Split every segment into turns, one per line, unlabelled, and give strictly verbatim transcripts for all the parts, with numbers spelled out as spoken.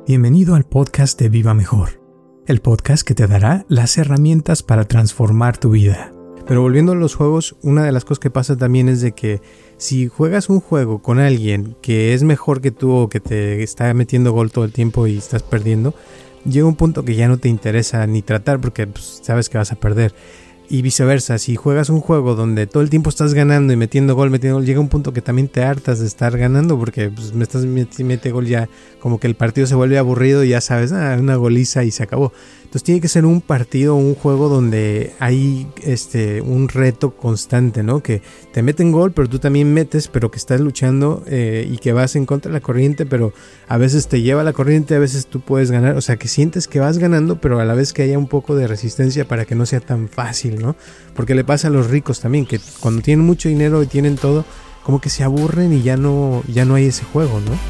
Bienvenido al podcast de Viva Mejor, el podcast que te dará las herramientas para transformar tu vida. Pero volviendo a los juegos, una de las cosas que pasa también es de que si juegas un juego con alguien que es mejor que tú o que te está metiendo gol todo el tiempo y estás perdiendo, llega un punto que ya no te interesa ni tratar porque pues, sabes que vas a perder. Y viceversa, si juegas un juego donde todo el tiempo estás ganando y metiendo gol, metiendo gol, llega un punto que también te hartas de estar ganando porque pues, me estás metiendo mete gol, ya como que el partido se vuelve aburrido y ya sabes, ah, una goliza y se acabó. Entonces tiene que ser un partido, un juego donde hay este un reto constante, ¿no? Que te meten gol, pero tú también metes, pero que estás luchando eh, y que vas en contra de la corriente, pero a veces te lleva la corriente, a veces tú puedes ganar. O sea, que sientes que vas ganando, pero a la vez que haya un poco de resistencia para que no sea tan fácil, ¿no? Porque le pasa a los ricos también, que cuando tienen mucho dinero y tienen todo, como que se aburren y ya no, ya no hay ese juego, ¿no?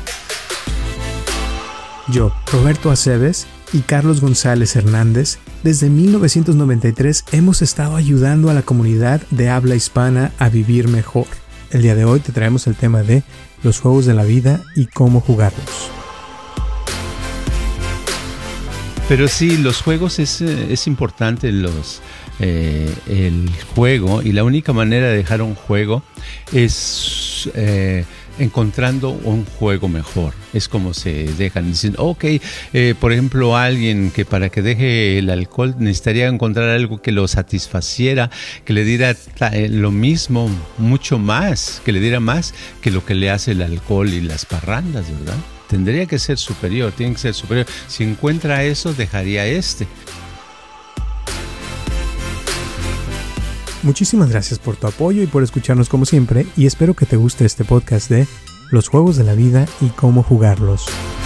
Yo, Roberto Aceves y Carlos González Hernández, desde mil novecientos noventa y tres hemos estado ayudando a la comunidad de habla hispana a vivir mejor. El día de hoy te traemos el tema de los juegos de la vida y cómo jugarlos.
Pero sí, los juegos es, es importante, los, eh, el juego, y la única manera de dejar un juego es eh, encontrando un juego mejor. Es como se dejan, dicen, ok, eh, por ejemplo, alguien que para que deje el alcohol necesitaría encontrar algo que lo satisfaciera, que le diera eh, lo mismo, mucho más, que le diera más que lo que le hace el alcohol y las parrandas, ¿verdad? Tendría que ser superior, tiene que ser superior. Si encuentra eso, dejaría este.
Muchísimas gracias por tu apoyo y por escucharnos como siempre, y espero que te guste este podcast de los juegos de la vida y cómo jugarlos.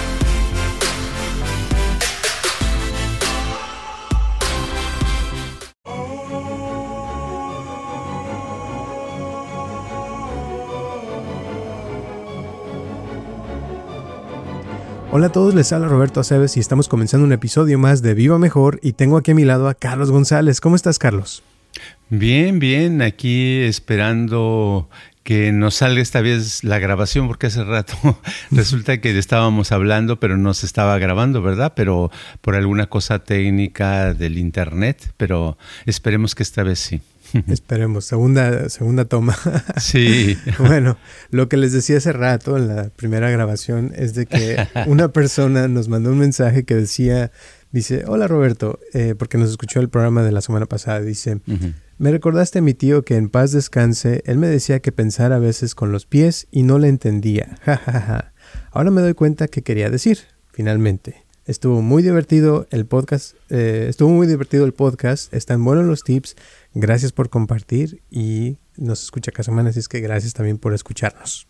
Hola a todos, les habla Roberto Aceves y estamos comenzando un episodio más de Viva Mejor y tengo aquí a mi lado a Carlos González. ¿Cómo estás, Carlos?
Bien, bien, aquí esperando que nos salga esta vez la grabación, porque hace rato resulta que estábamos hablando, pero no se estaba grabando, ¿verdad? Pero por alguna cosa técnica del internet, pero esperemos que esta vez sí.
Esperemos, segunda, segunda toma.
Sí.
Bueno, lo que les decía hace rato en la primera grabación es de que una persona nos mandó un mensaje que decía, dice, hola Roberto, eh, porque nos escuchó el programa de la semana pasada, dice, uh-huh. Me recordaste a mi tío que en paz descanse, él me decía que pensara a veces con los pies y no le entendía, ja, ja, ja. Ahora me doy cuenta qué quería decir, finalmente. Estuvo muy divertido el podcast, eh, estuvo muy divertido el podcast, están buenos los tips, gracias por compartir y nos escucha cada semana, así es que gracias también por escucharnos.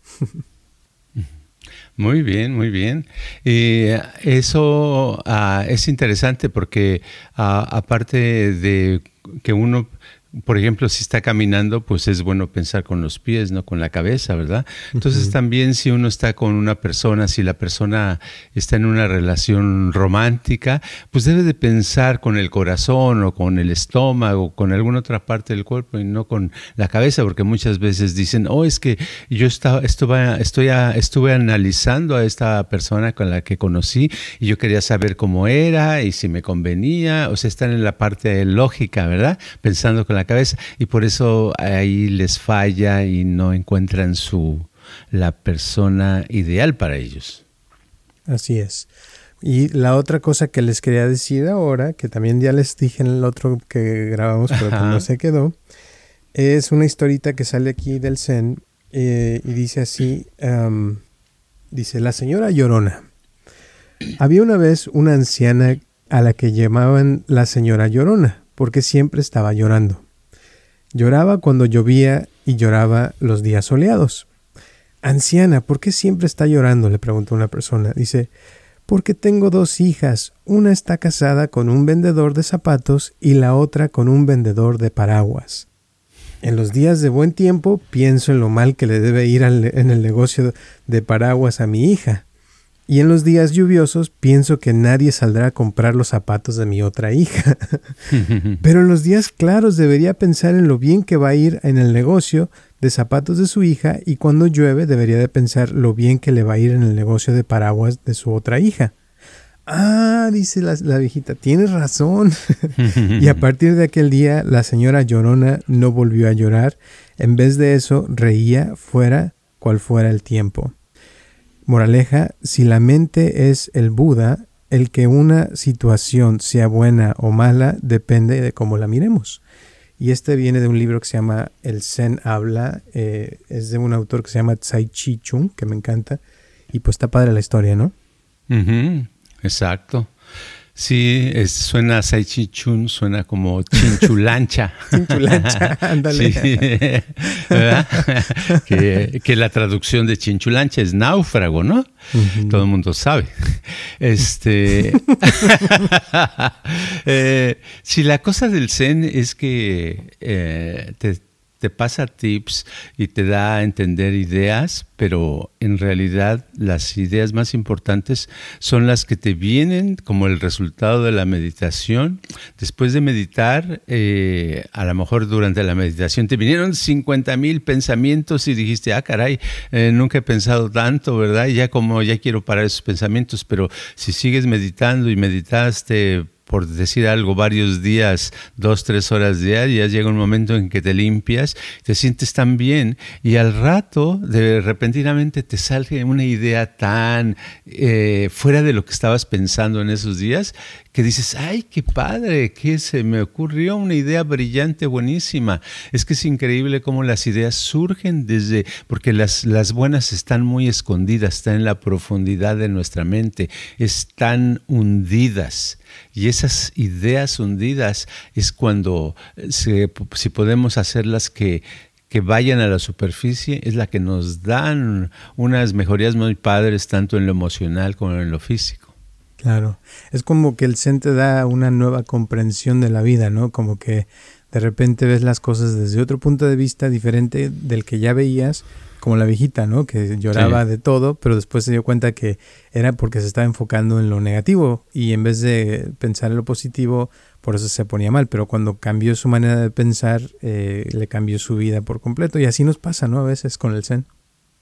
Muy bien, muy bien. Eh, eso uh, es interesante porque uh, aparte de que uno, por ejemplo, si está caminando, pues es bueno pensar con los pies, no con la cabeza, ¿verdad? Entonces uh-huh. También si uno está con una persona, si la persona está en una relación romántica, pues debe de pensar con el corazón o con el estómago, con alguna otra parte del cuerpo y no con la cabeza, porque muchas veces dicen, oh, es que yo estaba, estuve, estoy a, estuve analizando a esta persona con la que conocí y yo quería saber cómo era y si me convenía, o sea, están en la parte lógica, ¿verdad? Pensando con la cabeza, y por eso ahí les falla y no encuentran su la persona ideal para ellos.
Así es. Y la otra cosa que les quería decir ahora, que también ya les dije en el otro que grabamos, pero que no se quedó, es una historita que sale aquí del Zen eh, y dice así, um, dice, la señora Llorona. Había una vez una anciana a la que llamaban la señora Llorona, porque siempre estaba llorando. Lloraba cuando llovía y lloraba los días soleados. Anciana, ¿por qué siempre está llorando?, le preguntó una persona. Dice, porque tengo dos hijas. Una está casada con un vendedor de zapatos y la otra con un vendedor de paraguas. En los días de buen tiempo pienso en lo mal que le debe ir al, en el negocio de paraguas a mi hija. Y en los días lluviosos pienso que nadie saldrá a comprar los zapatos de mi otra hija. Pero en los días claros debería pensar en lo bien que va a ir en el negocio de zapatos de su hija, y cuando llueve debería de pensar lo bien que le va a ir en el negocio de paraguas de su otra hija. Ah, dice la, la viejita, tienes razón. Y a partir de aquel día, la señora llorona no volvió a llorar. En vez de eso, reía fuera cual fuera el tiempo. Moraleja, si la mente es el Buda, el que una situación sea buena o mala depende de cómo la miremos. Y este viene de un libro que se llama El Zen Habla. Eh, es de un autor que se llama Tsai Chi-chung, que me encanta. Y pues está padre la historia, ¿no?
Uh-huh. Exacto. Sí, es, suena a Tsai Chi-chung, suena como chinchulancha.
Chinchulancha, ándale.
Sí, ¿verdad? que, que la traducción de chinchulancha es náufrago, ¿no? Uh-huh. Todo el mundo sabe. Este, eh, si la cosa del Zen es que eh, te te pasa tips y te da a entender ideas, pero en realidad las ideas más importantes son las que te vienen como el resultado de la meditación. Después de meditar, eh, a lo mejor durante la meditación te vinieron cincuenta mil pensamientos y dijiste, ah, caray, eh, nunca he pensado tanto, ¿verdad? Y ya como ya quiero parar esos pensamientos, pero si sigues meditando y meditaste, por decir algo, varios días, dos, tres horas diarias, llega un momento en que te limpias, te sientes tan bien y al rato, de repentinamente te sale una idea tan eh, fuera de lo que estabas pensando en esos días, que dices, ¡ay, qué padre! Que se me ocurrió una idea brillante, buenísima. Es que es increíble cómo las ideas surgen desde, porque las, las buenas están muy escondidas, están en la profundidad de nuestra mente, están hundidas. Y esas ideas hundidas es cuando, se, si podemos hacerlas que, que vayan a la superficie, es la que nos dan unas mejorías muy padres, tanto en lo emocional como en lo físico.
Claro, es como que el Zen te da una nueva comprensión de la vida, ¿no? Como que de repente ves las cosas desde otro punto de vista diferente del que ya veías, como la viejita, ¿no? Que lloraba sí. de todo, pero después se dio cuenta que era porque se estaba enfocando en lo negativo y en vez de pensar en lo positivo, por eso se ponía mal. Pero cuando cambió su manera de pensar, eh, le cambió su vida por completo. Y así nos pasa, ¿no? A veces con el Zen.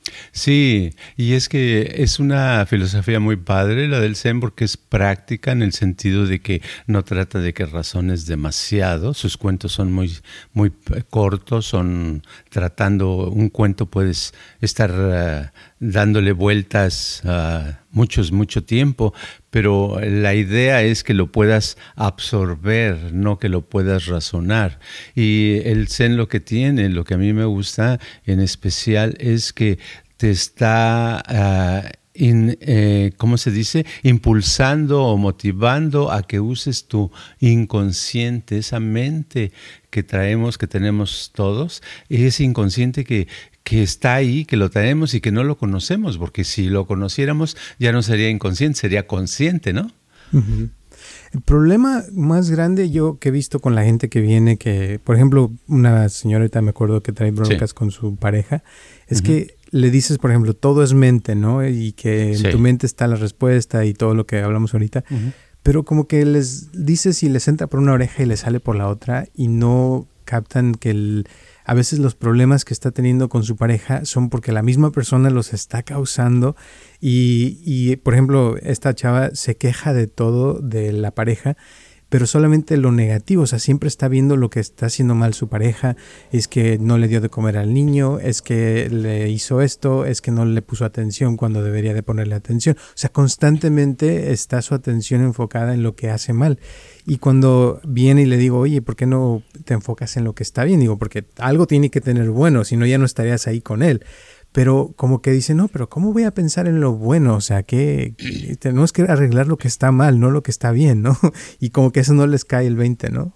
Sí, y es que es una filosofía muy padre la del Zen porque es práctica en el sentido de que no trata de que razones demasiado, sus cuentos son muy, muy cortos, son tratando, un cuento puedes estar uh, dándole vueltas uh, muchos, mucho tiempo, pero la idea es que lo puedas absorber, no que lo puedas razonar. Y el Zen lo que tiene, lo que a mí me gusta en especial es que te está, uh, in, eh, ¿cómo se dice? Impulsando o motivando a que uses tu inconsciente, esa mente que traemos, que tenemos todos, ese inconsciente que que está ahí, que lo tenemos y que no lo conocemos, porque si lo conociéramos ya no sería inconsciente, sería consciente, ¿no?
Uh-huh. El problema más grande yo que he visto con la gente que viene, que por ejemplo una señorita me acuerdo que trae broncas sí. con su pareja, es uh-huh. que le dices, por ejemplo, todo es mente, ¿no? Y que en sí. tu mente está la respuesta y todo lo que hablamos ahorita, uh-huh. pero como que les dices y les entra por una oreja y les sale por la otra y no captan que el... A veces los problemas que está teniendo con su pareja son porque la misma persona los está causando y, y, por ejemplo, esta chava se queja de todo de la pareja, pero solamente lo negativo, o sea, siempre está viendo lo que está haciendo mal su pareja, es que no le dio de comer al niño, es que le hizo esto, es que no le puso atención cuando debería de ponerle atención, o sea, constantemente está su atención enfocada en lo que hace mal. Y cuando viene y le digo, oye, ¿por qué no te enfocas en lo que está bien? Digo, porque algo tiene que tener bueno, si no ya no estarías ahí con él. Pero como que dice, no, pero ¿cómo voy a pensar en lo bueno? O sea, que, que tenemos que arreglar lo que está mal, no lo que está bien, ¿no? Y como que eso no les cae el veinte, ¿no?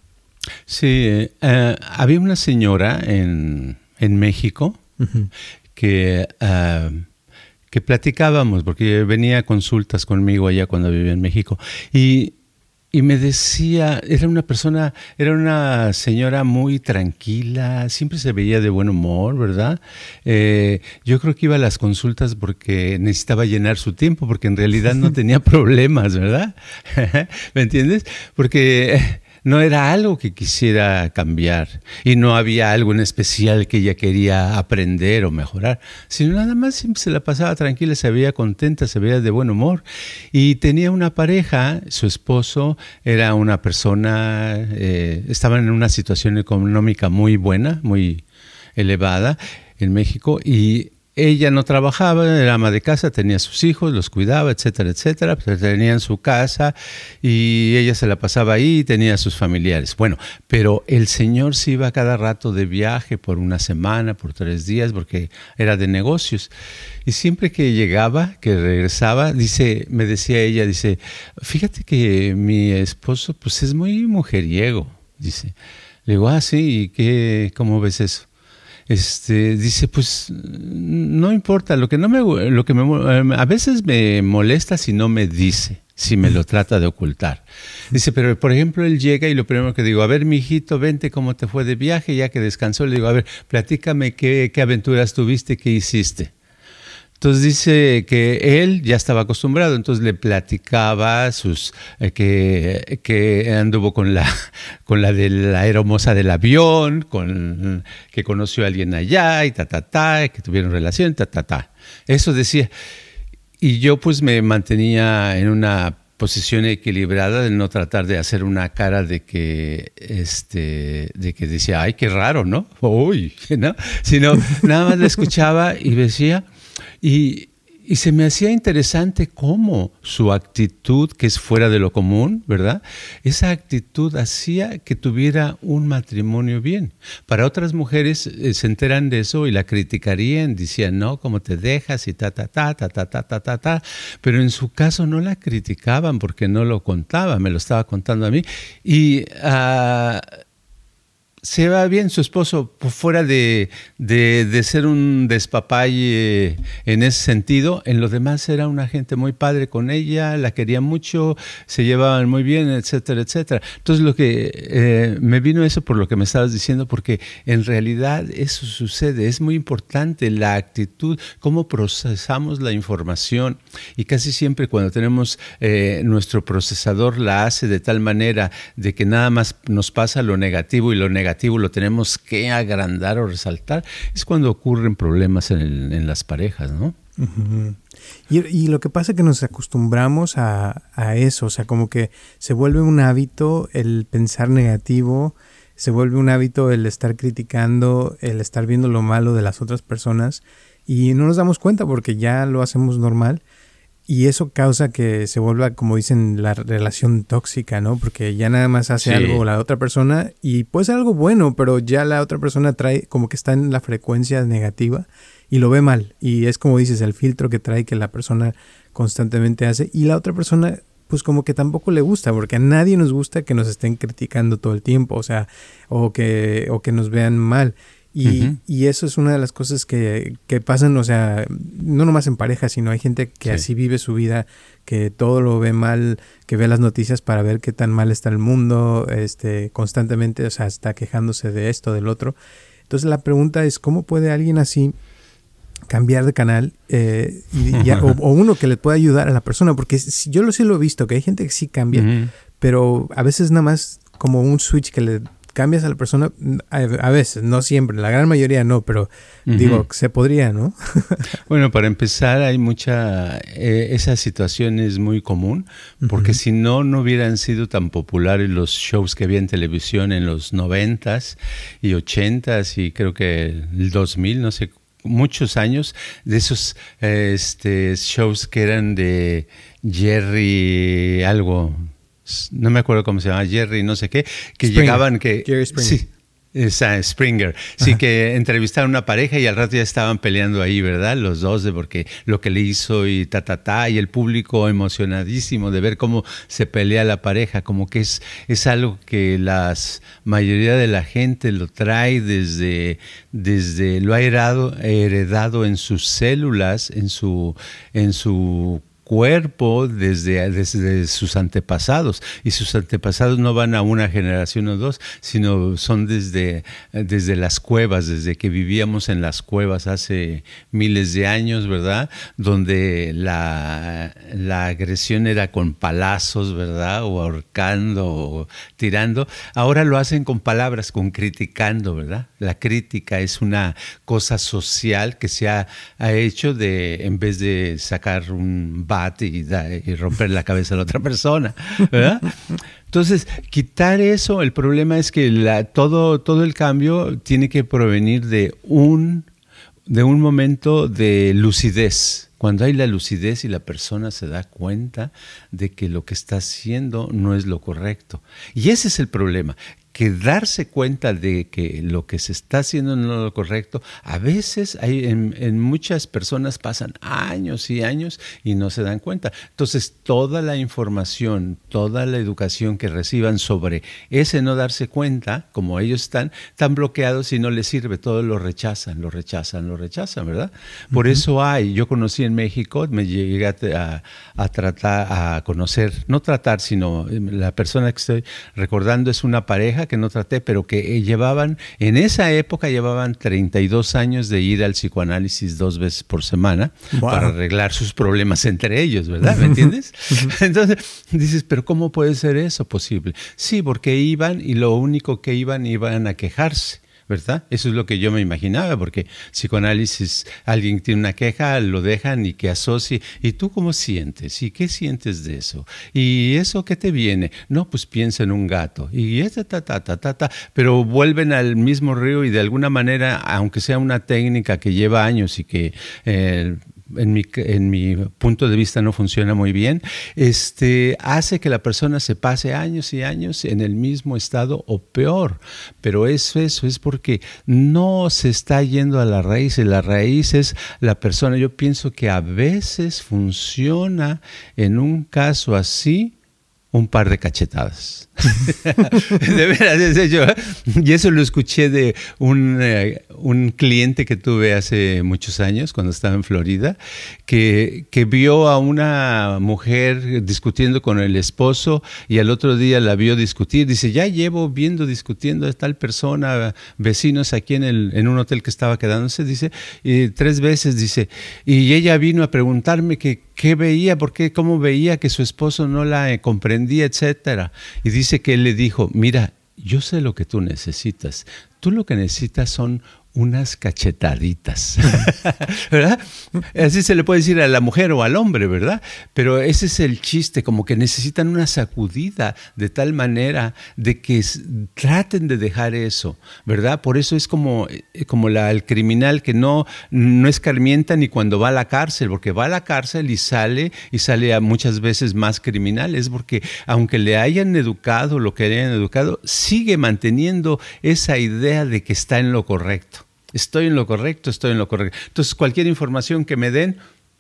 Sí, uh, había una señora en, en México uh-huh. que... Uh, que platicábamos, porque venía a consultas conmigo allá cuando vivía en México, y... Y me decía, era una persona, era una señora muy tranquila, siempre se veía de buen humor, ¿verdad? Eh, yo creo que iba a las consultas porque necesitaba llenar su tiempo, porque en realidad no tenía problemas, ¿verdad? ¿Me entiendes? Porque no era algo que quisiera cambiar y no había algo en especial que ella quería aprender o mejorar, sino nada más siempre se la pasaba tranquila, se veía contenta, se veía de buen humor y tenía una pareja, su esposo era una persona, eh, estaban en una situación económica muy buena, muy elevada en México y ella no trabajaba, era ama de casa, tenía sus hijos, los cuidaba, etcétera, etcétera. Pues tenían su casa y ella se la pasaba ahí y tenía sus familiares. Bueno, pero el señor se iba cada rato de viaje por una semana, por tres días, porque era de negocios. Y siempre que llegaba, que regresaba, dice, me decía ella, dice, fíjate que mi esposo pues es muy mujeriego, dice. Le digo, ah, sí, ¿y qué, cómo ves eso? Este, dice, pues no importa, lo que no me, lo que me, a veces me molesta si no me dice, si me lo trata de ocultar. Dice, pero por ejemplo él llega y lo primero que digo, a ver, mijito, vente, ¿cómo te fue de viaje? Ya que descansó, le digo, a ver, platícame qué, qué aventuras tuviste, qué hiciste. Entonces dice que él ya estaba acostumbrado, entonces le platicaba sus eh, que, que anduvo con la con la de la aeromoza del avión, con que conoció a alguien allá y ta ta ta, que tuvieron relación, ta ta ta. Eso decía. Y yo pues me mantenía en una posición equilibrada de no tratar de hacer una cara de que este de que decía, ay, qué raro, ¿no? Uy, ¿no? Sino nada más le escuchaba y decía. Y, y se me hacía interesante cómo su actitud, que es fuera de lo común, ¿verdad? Esa actitud hacía que tuviera un matrimonio bien. Para otras mujeres eh, se enteran de eso y la criticarían, decían, no, cómo te dejas y ta, ta, ta, ta, ta, ta, ta, ta, ta. Pero en su caso no la criticaban porque no lo contaba, me lo estaba contando a mí. Y Uh, se va bien su esposo, fuera de, de, de ser un despapalle en ese sentido. En lo demás era una gente muy padre con ella, la quería mucho, se llevaban muy bien, etcétera, etcétera. Entonces lo que eh, me vino eso por lo que me estabas diciendo, porque en realidad eso sucede, es muy importante la actitud, cómo procesamos la información y casi siempre cuando tenemos eh, nuestro procesador la hace de tal manera de que nada más nos pasa lo negativo y lo negativo lo tenemos que agrandar o resaltar, es cuando ocurren problemas en, el, en las parejas, ¿no?
Uh-huh. Y, y lo que pasa es que nos acostumbramos a, a eso, o sea, como que se vuelve un hábito el pensar negativo, se vuelve un hábito el estar criticando, el estar viendo lo malo de las otras personas y no nos damos cuenta porque ya lo hacemos normal. Y eso causa que se vuelva, como dicen, la relación tóxica, ¿no? Porque ya nada más hace sí. algo la otra persona y puede ser algo bueno, pero ya la otra persona trae como que está en la frecuencia negativa y lo ve mal. Y es como dices, el filtro que trae que la persona constantemente hace y la otra persona pues como que tampoco le gusta, porque a nadie nos gusta que nos estén criticando todo el tiempo, o sea, o que, o que nos vean mal. Y, uh-huh. y eso es una de las cosas que, que pasan, o sea, no nomás en pareja, sino hay gente que sí. así vive su vida, que todo lo ve mal, que ve las noticias para ver qué tan mal está el mundo, este, constantemente, o sea, está quejándose de esto, del otro. Entonces la pregunta es, ¿cómo puede alguien así cambiar de canal eh, y, y, o, o uno que le pueda ayudar a la persona? Porque si, yo lo sí lo he visto, que hay gente que sí cambia, uh-huh. pero a veces nada más como un switch que le cambias a la persona, a, a veces, no siempre, la gran mayoría no, pero uh-huh. digo, se podría, ¿no? Bueno,
para empezar, hay mucha, eh, esa situación es muy común, porque uh-huh. si no, no hubieran sido tan populares los shows que había en televisión en los noventas y ochentas y creo que el dos mil, no sé, muchos años, de esos eh, este, shows que eran de Jerry algo, no me acuerdo cómo se llama, Jerry no sé qué, que
Springer.
llegaban que...
Jerry Springer.
Sí, esa, Springer. Sí, ajá. Que entrevistaron a una pareja y al rato ya estaban peleando ahí, ¿verdad? Los dos, de porque lo que le hizo y ta, ta, ta, y el público emocionadísimo de ver cómo se pelea la pareja, como que es, es algo que la mayoría de la gente lo trae desde, desde lo ha heredado, heredado en sus células, en su, en su cuerpo desde, desde sus antepasados, y sus antepasados no van a una generación o dos, sino son desde, desde las cuevas, desde que vivíamos en las cuevas hace miles de años, ¿verdad? Donde la, la agresión era con palazos, ¿verdad? O ahorcando o tirando. Ahora lo hacen con palabras, con criticando, ¿verdad? La crítica es una cosa social que se ha, ha hecho de, en vez de sacar un y, y romper la cabeza a la otra persona, ¿verdad? Entonces, quitar eso, el problema es que la, todo, todo el cambio tiene que provenir de un, de un momento de lucidez. Cuando hay la lucidez y la persona se da cuenta de que lo que está haciendo no es lo correcto. Y ese es el problema, que darse cuenta de que lo que se está haciendo no es lo correcto. A veces hay, en, en muchas personas pasan años y años y no se dan cuenta. Entonces, toda la información, toda la educación que reciban sobre ese no darse cuenta, como ellos están, están bloqueados y no les sirve, todo lo rechazan, lo rechazan, lo rechazan, ¿verdad? Por uh-huh. eso hay, yo conocí en México, me llegué a, a tratar, a conocer, no tratar, sino la persona que estoy recordando es una pareja que no traté, pero que llevaban, en esa época llevaban treinta y dos años de ir al psicoanálisis dos veces por semana wow. para arreglar sus problemas entre ellos, ¿verdad? ¿Me entiendes? Entonces dices, pero ¿cómo puede ser eso posible? Sí, porque iban y lo único que iban, iban a quejarse, ¿verdad? Eso es lo que yo me imaginaba, porque psicoanálisis, alguien tiene una queja, lo dejan y que asocie. ¿Y tú cómo sientes? ¿Y qué sientes de eso? ¿Y eso qué te viene? No, pues piensa en un gato. Y esta, ta, ta, ta, ta, ta. Pero vuelven al mismo río y de alguna manera, aunque sea una técnica que lleva años y que... Eh, En mi, en mi punto de vista no funciona muy bien, este, hace que la persona se pase años y años en el mismo estado o peor. Pero eso, eso es porque no se está yendo a la raíz, y la raíz es la persona. Yo pienso que a veces funciona en un caso así un par de cachetadas. De veras, es hecho. Y eso lo escuché de un, eh, un cliente que tuve hace muchos años, cuando estaba en Florida, que, que vio a una mujer discutiendo con el esposo y al otro día la vio discutir. Dice, ya llevo viendo discutiendo a tal persona, vecinos aquí en, el, en un hotel que estaba quedándose, dice, y tres veces, dice, y ella vino a preguntarme que qué veía, por qué, cómo veía que su esposo no la eh, comprendía, etcétera. Y dice que él le dijo, mira, yo sé lo que tú necesitas. Tú lo que necesitas son unas cachetaditas, ¿verdad? Así se le puede decir a la mujer o al hombre, ¿verdad? Pero ese es el chiste, como que necesitan una sacudida de tal manera de que traten de dejar eso, ¿verdad? Por eso es como, como la, el criminal que no, no escarmienta ni cuando va a la cárcel, porque va a la cárcel y sale, y sale a muchas veces más criminal, es porque aunque le hayan educado lo que le hayan educado, sigue manteniendo esa idea de que está en lo correcto. Estoy en lo correcto, estoy en lo correcto. Entonces, cualquier información que me den,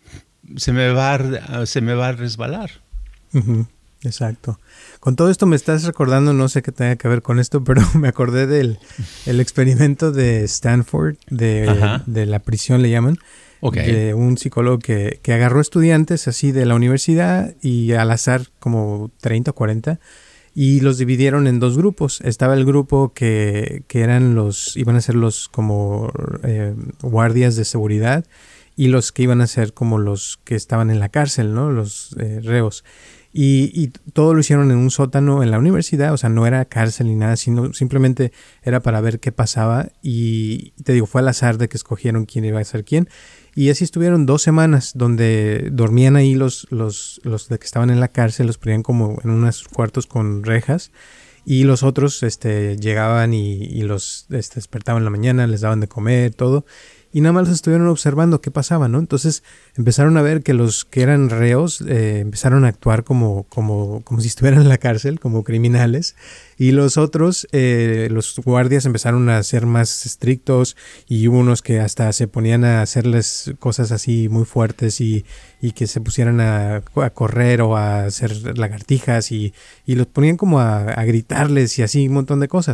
se me va a, se me va a resbalar.
Uh-huh, exacto. Con todo esto me estás recordando, no sé qué tenga que ver con esto, pero me acordé del el experimento de Stanford, de, de la prisión le llaman, okay. de un psicólogo que, que agarró estudiantes así de la universidad y al azar como treinta o cuarenta, y los dividieron en dos grupos. Estaba el grupo que, que eran los, iban a ser los como eh, guardias de seguridad, y los que iban a ser como los que estaban en la cárcel, ¿no? Los eh, reos. Y, y todo lo hicieron en un sótano en la universidad, o sea, no era cárcel ni nada, sino simplemente era para ver qué pasaba. Y te digo, fue al azar de que escogieron quién iba a ser quién. Y así estuvieron dos semanas donde dormían ahí los, los, los de que estaban en la cárcel, los ponían como en unos cuartos con rejas, y los otros este, llegaban y, y los este, despertaban en la mañana, les daban de comer, todo. Y nada más los estuvieron observando qué pasaba, ¿no? Entonces empezaron a ver que los que eran reos eh, empezaron a actuar como, como, como si estuvieran en la cárcel, como criminales. Y los otros, eh, los guardias empezaron a ser más estrictos, y hubo unos que hasta se ponían a hacerles cosas así muy fuertes y, y que se pusieran a, a correr o a hacer lagartijas y, y los ponían como a, a gritarles y así un montón de cosas.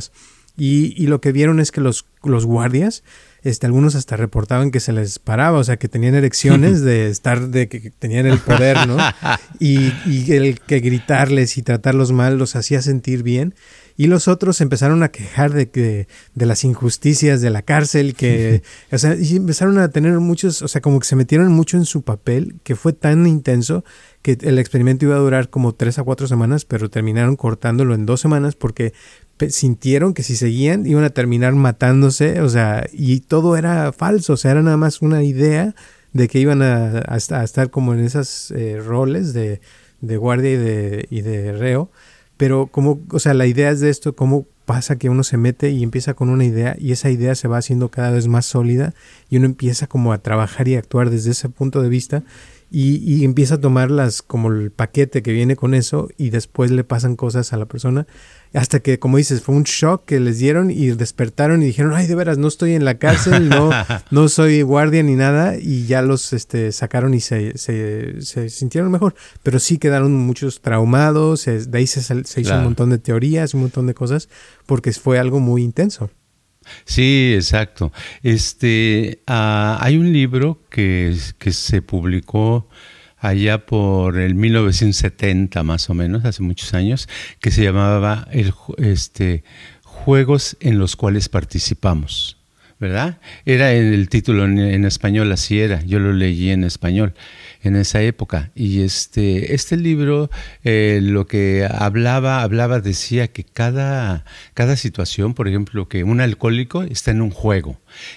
Y, y lo que vieron es que los, los guardias, este, algunos hasta reportaban que se les paraba, o sea, que tenían erecciones de estar, de que tenían el poder, ¿no? Y, y el que gritarles y tratarlos mal los hacía sentir bien. Y los otros empezaron a quejar de que de las injusticias de la cárcel, que, o sea, y empezaron a tener muchos, o sea, como que se metieron mucho en su papel, que fue tan intenso que el experimento iba a durar como tres a cuatro semanas, pero terminaron cortándolo en dos semanas porque sintieron que si seguían iban a terminar matándose, o sea, y todo era falso, o sea, era nada más una idea de que iban a, a, a estar como en esos eh, roles de, de guardia y de, y de reo. Pero como, o sea, la idea es de esto, cómo pasa que uno se mete y empieza con una idea y esa idea se va haciendo cada vez más sólida y uno empieza como a trabajar y a actuar desde ese punto de vista y, y empieza a tomarlas como el paquete que viene con eso y después le pasan cosas a la persona hasta que, como dices, fue un shock que les dieron y despertaron y dijeron, ay, de veras, no estoy en la cárcel, no, no soy guardia ni nada, y ya los este, sacaron y se, se, se sintieron mejor, pero sí quedaron muchos traumados, se, de ahí se, se hizo claro. un montón de teorías, un montón de cosas, porque fue algo muy intenso.
Sí, exacto. Este, uh, hay un libro que, que se publicó allá por el mil novecientos setenta más o menos, hace muchos años, que se llamaba el, este, Juegos en los cuales participamos, ¿verdad? Era el título en, en español, así era, yo lo leí en español en esa época. Y este, este libro eh, lo que hablaba, hablaba, decía que cada, cada situación, por ejemplo, que un alcohólico está en un juego,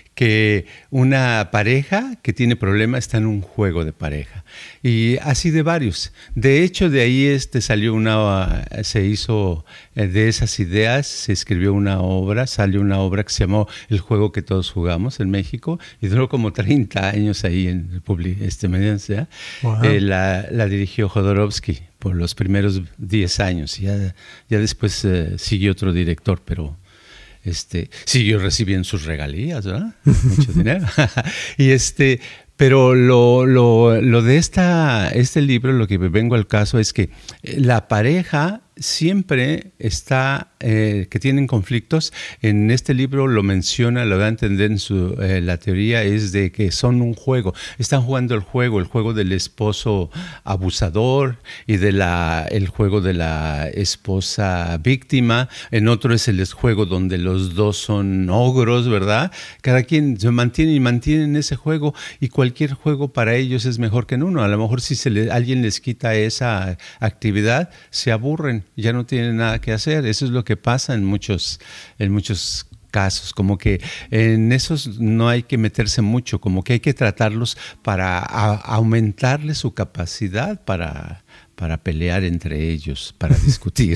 que una pareja que tiene problemas está en un juego de pareja, y así de varios. De hecho, de ahí este salió una, se hizo de esas ideas, se escribió una obra, salió una obra que se llamó El juego que todos jugamos en México, y duró como treinta años ahí en este Medianza. Wow. Eh, la, la dirigió Jodorowsky por los primeros diez años, ya, ya después eh, siguió otro director, pero Este, siguió recibiendo sus regalías, ¿verdad? Mucho dinero. y este, pero lo, lo, lo de esta, este libro, lo que me vengo al caso es que la pareja siempre está, eh, que tienen conflictos. En este libro lo menciona, lo da a entender en su, eh, la teoría es de que son un juego, están jugando el juego, el juego del esposo abusador y de la, el juego de la esposa víctima. En otro es el juego donde los dos son ogros, ¿verdad? Cada quien se mantiene y mantiene en ese juego, y cualquier juego para ellos es mejor que en uno. A lo mejor si se le, alguien les quita esa actividad, se aburren, ya no tienen nada que hacer. Eso es lo que pasa en muchos, en muchos casos, como que en esos no hay que meterse mucho, como que hay que tratarlos para a, aumentarles su capacidad para, para pelear entre ellos, para discutir.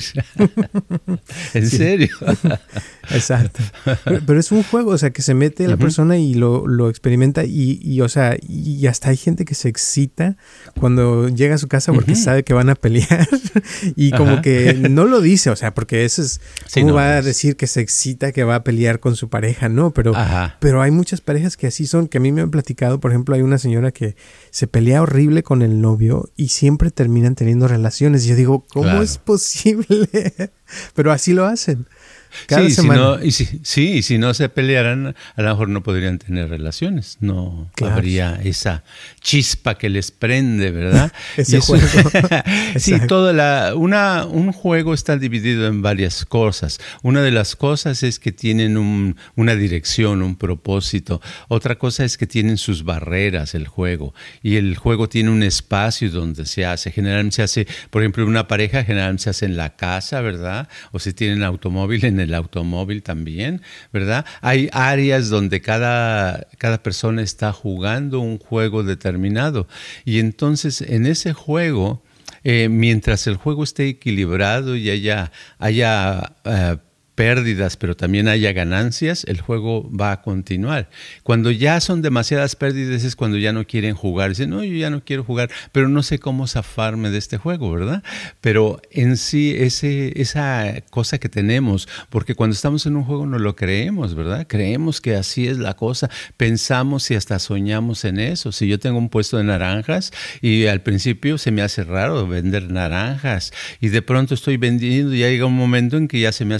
¿En sí. serio?
Exacto. Pero, pero es un juego, o sea, que se mete la uh-huh. persona y lo, lo experimenta y, y, o sea, y hasta hay gente que se excita cuando llega a su casa porque uh-huh. sabe que van a pelear y como uh-huh. que no lo dice, o sea, porque eso es, sí, ¿cómo no, va a decir que se excita que va a pelear con su pareja? No, pero, uh-huh. pero hay muchas parejas que así son, que a mí me han platicado. Por ejemplo, hay una señora que se pelea horrible con el novio y siempre terminan teniendo relaciones. Y yo digo, ¿cómo claro. es posible? Pero así lo hacen. Cada
sí,
semana.
Si no, y si, sí, y si no se pelearan, a lo mejor no podrían tener relaciones. No claro. habría esa chispa que les prende, ¿verdad?
Ese
eso,
juego.
sí, toda la, una, un juego está dividido en varias cosas. Una de las cosas es que tienen un, una dirección, un propósito. Otra cosa es que tienen sus barreras el juego. Y el juego tiene un espacio donde se hace. Generalmente se hace, por ejemplo, una pareja generalmente se hace en la casa, ¿verdad? O si tienen automóvil, en el automóvil también, ¿verdad? Hay áreas donde cada, cada persona está jugando un juego determinado, y entonces en ese juego, eh, mientras el juego esté equilibrado y haya, haya uh, pérdidas, pero también haya ganancias, el juego va a continuar. Cuando ya son demasiadas pérdidas es cuando ya no quieren jugar. Dicen, no, yo ya no quiero jugar, pero no sé cómo zafarme de este juego, ¿verdad? Pero en sí, ese, esa cosa que tenemos, porque cuando estamos en un juego no lo creemos, ¿verdad? Creemos que así es la cosa, pensamos y hasta soñamos en eso. Si yo tengo un puesto de naranjas y al principio se me hace raro vender naranjas y de pronto estoy vendiendo y ya llega un momento en que ya se me hace natural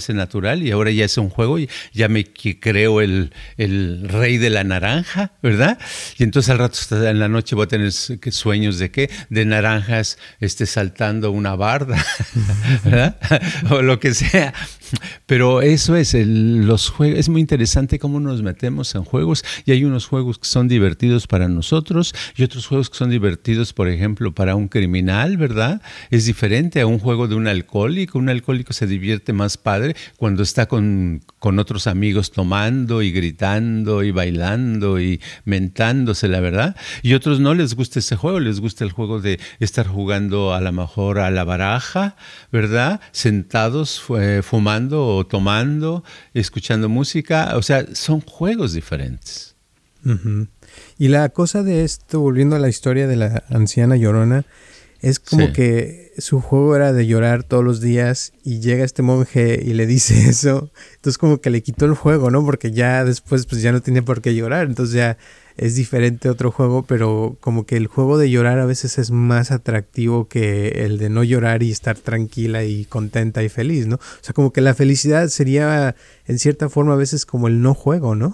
natural y ahora ya es un juego y ya me creo el, el rey de la naranja, ¿verdad? Y entonces al rato en la noche voy a tener sueños de qué, de naranjas este, saltando una barda, ¿verdad? O lo que sea. Pero eso es, el, los juegos, es muy interesante cómo nos metemos en juegos y hay unos juegos que son divertidos para nosotros y otros juegos que son divertidos, por ejemplo, para un criminal, ¿verdad? Es diferente a un juego de un alcohólico. Un alcohólico se divierte más padre cuando está con, con otros amigos tomando y gritando y bailando y mentándose, la verdad. Y otros no les gusta ese juego, les gusta el juego de estar jugando a lo mejor a la baraja, ¿verdad? Sentados, eh, fumando o tomando, escuchando música, o sea, son juegos diferentes.
Uh-huh. Y la cosa de esto, volviendo a la historia de la anciana llorona, es como sí. que su juego era de llorar todos los días y llega este monje y le dice eso, entonces como que le quitó el juego, ¿no? Porque ya después pues ya no tenía por qué llorar, entonces ya es diferente otro juego, pero como que el juego de llorar a veces es más atractivo que el de no llorar y estar tranquila y contenta y feliz, ¿no? O sea, como que la felicidad sería en cierta forma a veces como el no juego, ¿no?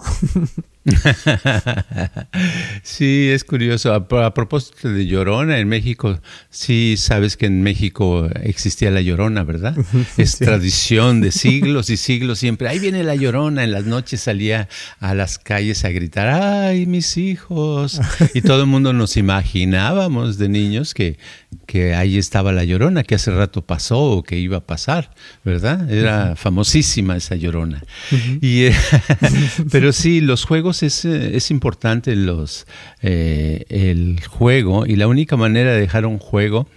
Sí, es curioso. A, a propósito de Llorona, en México, sí sabes que en México existía la Llorona, ¿verdad? Es sí. tradición de siglos y siglos siempre. Ahí viene la Llorona. En las noches salía a las calles a gritar, ¡ay, mis hijos! Y todo el mundo nos imaginábamos de niños que, que ahí estaba la Llorona, que hace rato pasó o que iba a pasar, ¿verdad? Era uh-huh. famosísima esa Llorona. Uh-huh. Y, eh, pero sí, los juegos es, es importante los, eh, el juego, y la única manera de dejar un juego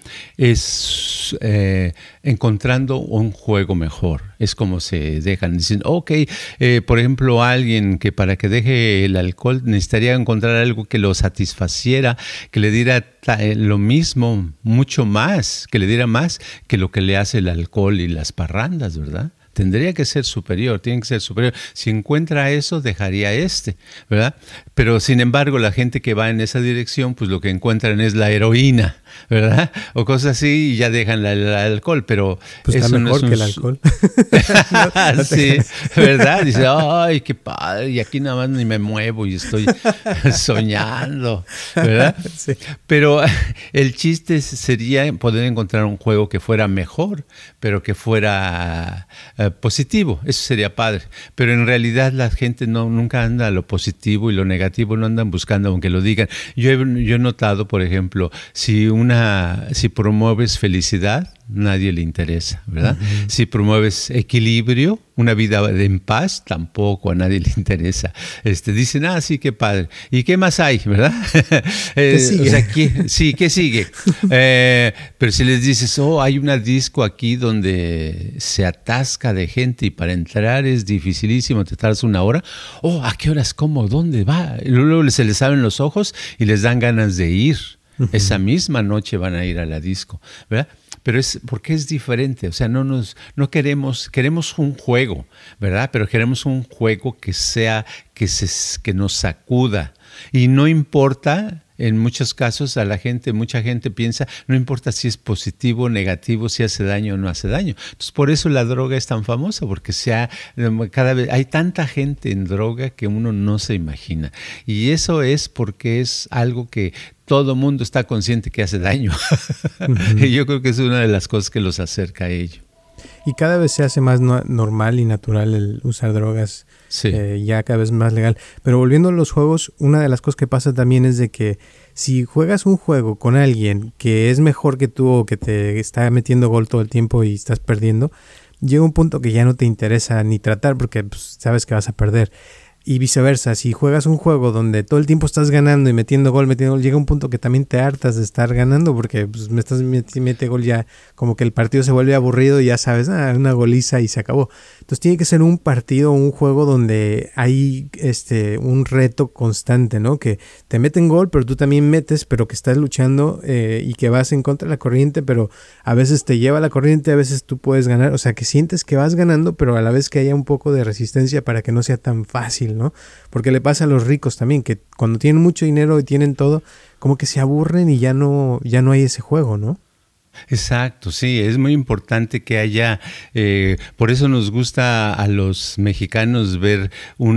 es eh, encontrando un juego mejor. Es como se dejan, dicen, ok, eh, por ejemplo, alguien que para que deje el alcohol necesitaría encontrar algo que lo satisfaciera, que le diera lo mismo, mucho más, que le diera más que lo que le hace el alcohol y las parrandas, ¿verdad? Tendría que ser superior, tiene que ser superior. Si encuentra eso, dejaría este, ¿verdad? Pero sin embargo, la gente que va en esa dirección, pues lo que encuentran es la heroína, ¿verdad? O cosas así y ya dejan la, el alcohol, pero
pues
eso
está mejor
no es un...
que el alcohol.
no, no sí, ¿verdad? Dice, ay, qué padre, y aquí nada más ni me muevo y estoy soñando, ¿verdad? Sí. Pero el chiste sería poder encontrar un juego que fuera mejor, pero que fuera uh, positivo. Eso sería padre. Pero en realidad la gente no nunca anda a lo positivo y lo negativo no andan buscando, aunque lo digan. Yo he, yo he notado, por ejemplo, si una si promueves felicidad, nadie le interesa, ¿verdad? Uh-huh. Si promueves equilibrio, una vida en paz, tampoco a nadie le interesa. Este, dicen, ah, sí, qué padre. ¿Y qué más hay, verdad? eh,
¿Qué sigue?
O sea, ¿qué, sí, ¿qué sigue? eh, pero si les dices, oh, hay una disco aquí donde se atasca de gente y para entrar es dificilísimo, te tardas una hora. Oh, ¿a qué horas? ¿Cómo? ¿Dónde va? Y luego se les abren los ojos y les dan ganas de ir. Uh-huh. Esa misma noche van a ir a la disco, ¿verdad? Pero es porque es diferente, o sea, no nos no queremos queremos un juego, ¿verdad? Pero queremos un juego que sea que se que nos sacuda y no importa. En muchos casos a la gente, mucha gente piensa, no importa si es positivo o negativo, si hace daño o no hace daño. Entonces, por eso la droga es tan famosa, porque sea, cada vez hay tanta gente en droga que uno no se imagina. Y eso es porque es algo que todo mundo está consciente que hace daño. Uh-huh. Y yo creo que es una de las cosas que los acerca a ello.
Y cada vez se hace más no, normal y natural el usar drogas, sí. eh, ya cada vez más legal. Pero volviendo a los juegos, una de las cosas que pasa también es de que si juegas un juego con alguien que es mejor que tú o que te está metiendo gol todo el tiempo y estás perdiendo, llega un punto que ya no te interesa ni tratar porque pues, sabes que vas a perder. Y viceversa, si juegas un juego donde todo el tiempo estás ganando y metiendo gol, metiendo gol, llega un punto que también te hartas de estar ganando porque pues, me estás metiendo mete gol ya, como que el partido se vuelve aburrido y ya sabes, ah, una goliza y se acabó. Entonces tiene que ser un partido, un juego donde hay este un reto constante, ¿no? Que te meten gol, pero tú también metes, pero que estás luchando eh, y que vas en contra de la corriente, pero a veces te lleva la corriente, a veces tú puedes ganar. O sea, que sientes que vas ganando, pero a la vez que haya un poco de resistencia para que no sea tan fácil, ¿no? Porque le pasa a los ricos también, que cuando tienen mucho dinero y tienen todo, como que se aburren y ya no, ya no hay ese juego, ¿no?
Exacto, sí, es muy importante que haya, eh, por eso nos gusta a los mexicanos ver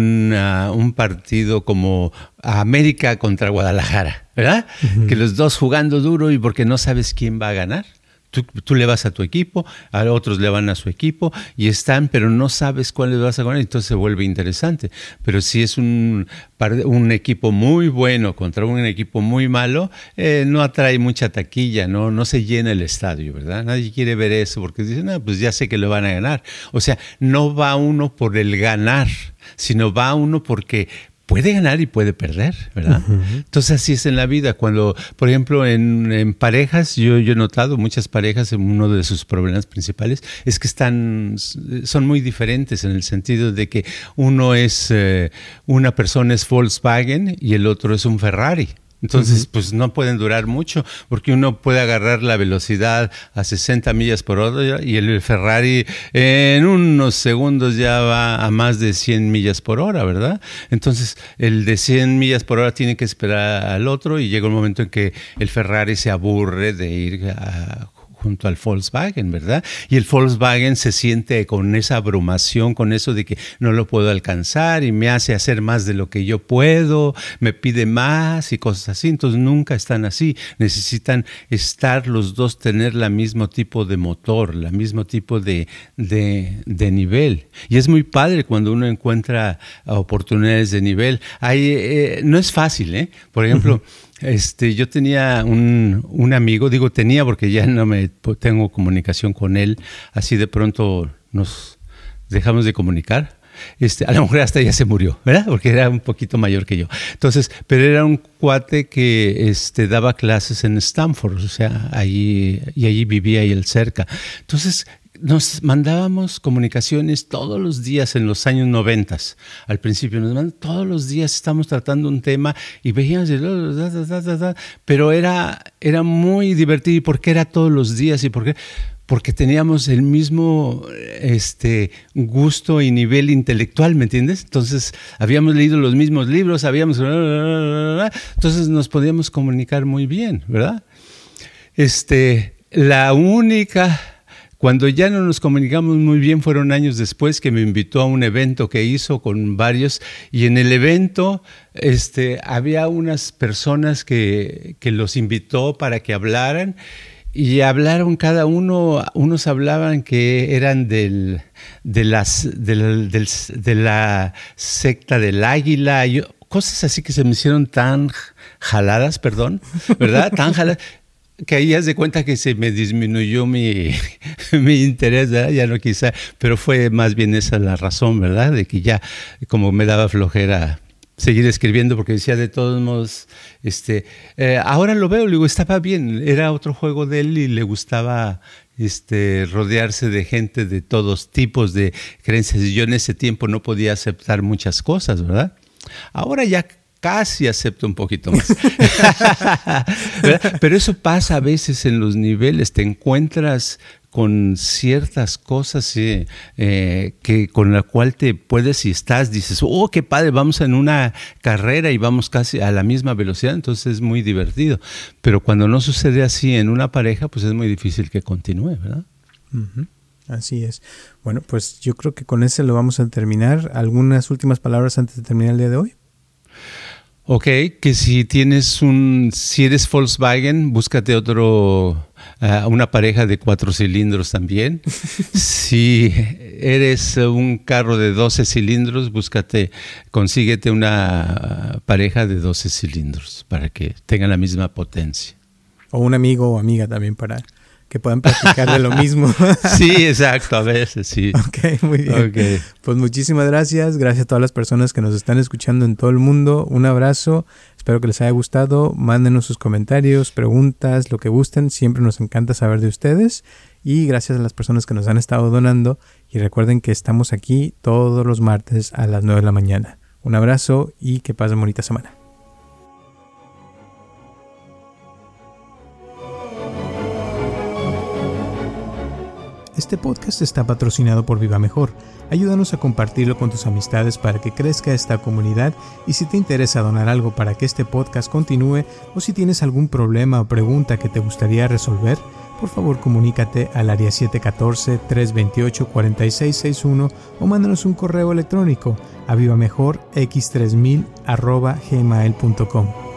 una, un partido como América contra Guadalajara, ¿verdad? Uh-huh. Que los dos jugando duro y porque no sabes quién va a ganar. Tú, tú le vas a tu equipo, a otros le van a su equipo y están, pero no sabes cuál les vas a ganar, entonces se vuelve interesante. Pero si es un, un equipo muy bueno contra un equipo muy malo, eh, no atrae mucha taquilla, no, no se llena el estadio, ¿verdad? Nadie quiere ver eso porque dicen, no, pues ya sé que lo van a ganar. O sea, no va uno por el ganar, sino va uno porque puede ganar y puede perder, ¿verdad? Uh-huh. Entonces así es en la vida. Cuando, por ejemplo, en, en parejas, yo, yo he notado muchas parejas, uno de sus problemas principales es que están, son muy diferentes en el sentido de que uno es, eh, una persona es Volkswagen y el otro es un Ferrari. Entonces, uh-huh. pues no pueden durar mucho porque uno puede agarrar la velocidad a sesenta millas por hora y el Ferrari en unos segundos ya va a más de cien millas por hora, ¿verdad? Entonces, el de cien millas por hora tiene que esperar al otro y llega un momento en que el Ferrari se aburre de ir a junto al Volkswagen, ¿verdad? Y el Volkswagen se siente con esa abrumación, con eso de que no lo puedo alcanzar y me hace hacer más de lo que yo puedo, me pide más y cosas así. Entonces nunca están así. Necesitan estar los dos, tener el mismo tipo de motor, el mismo tipo de, de, de nivel. Y es muy padre cuando uno encuentra oportunidades de nivel. Hay, eh, no es fácil, ¿eh? Por ejemplo, uh-huh. Este, yo tenía un, un amigo, digo tenía porque ya no me tengo comunicación con él, así de pronto nos dejamos de comunicar. Este, a lo mejor hasta ya se murió, ¿verdad? Porque era un poquito mayor que yo. Entonces, pero era un cuate que este, daba clases en Stanford, o sea, allí, y allí vivía él cerca. Entonces, nos mandábamos comunicaciones todos los días en los años noventas. Al principio nos mandaban todos los días, estamos tratando un tema y veíamos, pero era, era muy divertido. ¿Y por qué era todos los días? ¿Y por qué? Porque teníamos el mismo este, gusto y nivel intelectual, ¿me entiendes? Entonces, habíamos leído los mismos libros, habíamos... Entonces, nos podíamos comunicar muy bien, ¿verdad? Este, la única... Cuando ya no nos comunicamos muy bien fueron años después que me invitó a un evento que hizo con varios y en el evento este, había unas personas que, que los invitó para que hablaran y hablaron cada uno, unos hablaban que eran del, de, las, del, del, de la secta del águila, y cosas así que se me hicieron tan jaladas, perdón, ¿verdad? Tan jaladas. Que ahí haz de cuenta que se me disminuyó mi, mi interés, ¿verdad? Ya no quise, pero fue más bien esa la razón, ¿verdad? De que ya como me daba flojera seguir escribiendo porque decía de todos modos, este, eh, ahora lo veo, le digo, estaba bien, era otro juego de él y le gustaba este, rodearse de gente de todos tipos de creencias y yo en ese tiempo no podía aceptar muchas cosas, ¿verdad? Ahora ya casi acepto un poquito más. Pero eso pasa a veces en los niveles, te encuentras con ciertas cosas eh, eh, que con la cual te puedes y estás, dices, oh, qué padre, vamos en una carrera y vamos casi a la misma velocidad, entonces es muy divertido. Pero cuando no sucede así en una pareja, pues es muy difícil que continúe, ¿verdad?
Uh-huh. Así es. Bueno, pues yo creo que con ese lo vamos a terminar. ¿Algunas últimas palabras antes de terminar el día de hoy?
Ok, que si tienes un, si eres Volkswagen, búscate otro, uh, una pareja de cuatro cilindros también. Si eres un carro de doce cilindros, búscate, consíguete una pareja de doce cilindros para que tengan la misma potencia.
O un amigo o amiga también para que puedan practicar de lo mismo.
Sí, exacto, a veces sí.
Ok, muy bien.
Okay.
Pues muchísimas gracias. Gracias a todas las personas que nos están escuchando en todo el mundo. Un abrazo. Espero que les haya gustado. Mándenos sus comentarios, preguntas, lo que gusten. Siempre nos encanta saber de ustedes. Y gracias a las personas que nos han estado donando. Y recuerden que estamos aquí todos los martes a las nueve de la mañana. Un abrazo y que pasen bonita semana. Este podcast está patrocinado por Viva Mejor. Ayúdanos a compartirlo con tus amistades para que crezca esta comunidad y si te interesa donar algo para que este podcast continúe o si tienes algún problema o pregunta que te gustaría resolver, por favor comunícate al área siete uno cuatro, tres dos ocho, cuatro seis seis uno o mándanos un correo electrónico a vivamejor x tres mil arroba gmail punto com.